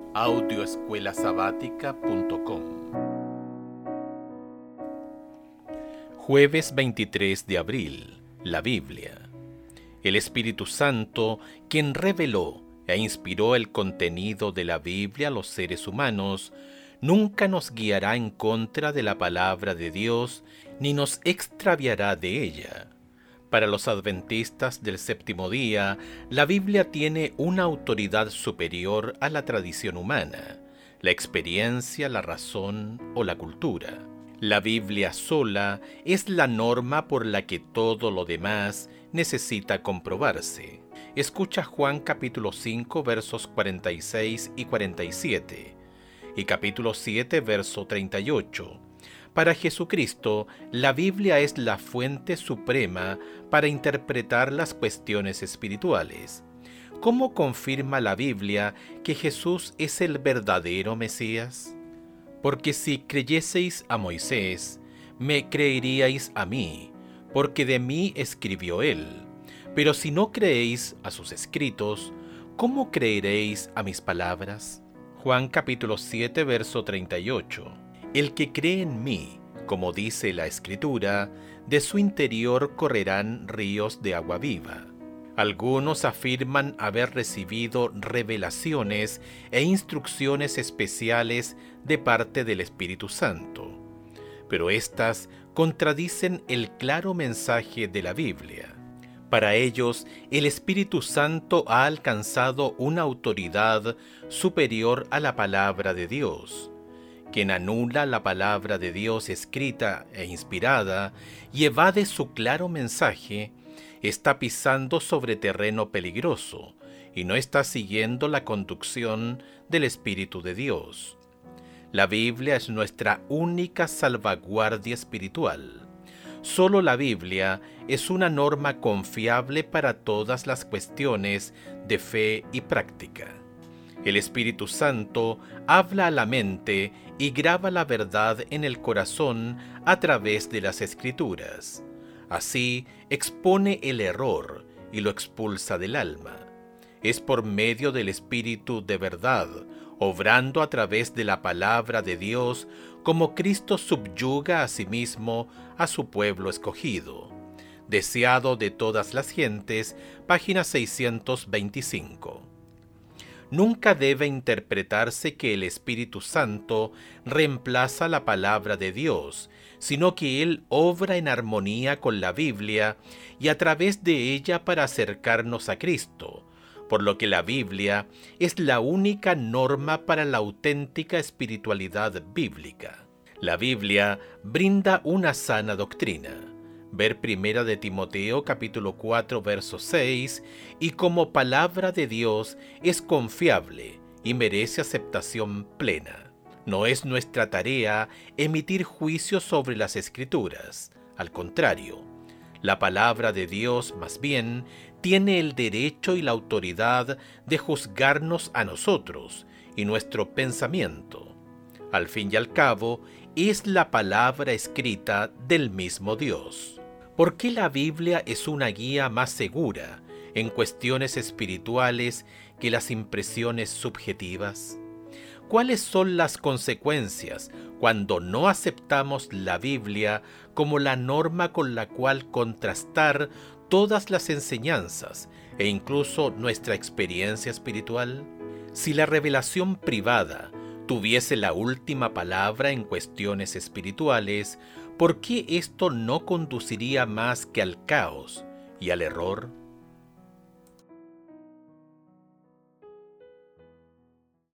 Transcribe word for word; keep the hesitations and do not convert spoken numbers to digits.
audio escuela sabática punto com. Jueves veintitrés de abril. La Biblia. El Espíritu Santo, quien reveló e inspiró el contenido de la Biblia a los seres humanos, nunca nos guiará en contra de la palabra de Dios ni nos extraviará de ella. Para los adventistas del séptimo día, la Biblia tiene una autoridad superior a la tradición humana, la experiencia, la razón o la cultura. La Biblia sola es la norma por la que todo lo demás necesita comprobarse. Escucha Juan capítulo cinco versos cuarenta y seis y cuarenta y siete y capítulo siete verso treinta y ocho. Para Jesucristo, la Biblia es la fuente suprema para interpretar las cuestiones espirituales. ¿Cómo confirma la Biblia que Jesús es el verdadero Mesías? Porque si creyeseis a Moisés, me creeríais a mí, porque de mí escribió él. Pero si no creéis a sus escritos, ¿cómo creeréis a mis palabras? Juan capítulo siete, verso treinta y ocho. El que cree en mí, como dice la Escritura, de su interior correrán ríos de agua viva. Algunos afirman haber recibido revelaciones e instrucciones especiales de parte del Espíritu Santo, pero éstas contradicen el claro mensaje de la Biblia. Para ellos, el Espíritu Santo ha alcanzado una autoridad superior a la palabra de Dios. Quien anula la palabra de Dios escrita e inspirada y evade su claro mensaje, está pisando sobre terreno peligroso y no está siguiendo la conducción del Espíritu de Dios. La Biblia es nuestra única salvaguardia espiritual. Solo la Biblia es una norma confiable para todas las cuestiones de fe y práctica. El Espíritu Santo habla a la mente y graba la verdad en el corazón a través de las Escrituras. Así expone el error y lo expulsa del alma. Es por medio del Espíritu de verdad, obrando a través de la palabra de Dios, como Cristo subyuga a sí mismo a su pueblo escogido. Deseado de todas las gentes, página seiscientos veinticinco. Nunca debe interpretarse que el Espíritu Santo reemplaza la palabra de Dios, sino que Él obra en armonía con la Biblia y a través de ella para acercarnos a Cristo, por lo que la Biblia es la única norma para la auténtica espiritualidad bíblica. La Biblia brinda una sana doctrina. Ver Primera de Timoteo capítulo cuatro verso seis, y como palabra de Dios es confiable y merece aceptación plena. No es nuestra tarea emitir juicios sobre las Escrituras. Al contrario, la palabra de Dios más bien tiene el derecho y la autoridad de juzgarnos a nosotros y nuestro pensamiento. Al fin y al cabo, es la palabra escrita del mismo Dios. ¿Por qué la Biblia es una guía más segura en cuestiones espirituales que las impresiones subjetivas? ¿Cuáles son las consecuencias cuando no aceptamos la Biblia como la norma con la cual contrastar todas las enseñanzas e incluso nuestra experiencia espiritual? Si la revelación privada tuviese la última palabra en cuestiones espirituales, ¿por qué esto no conduciría más que al caos y al error?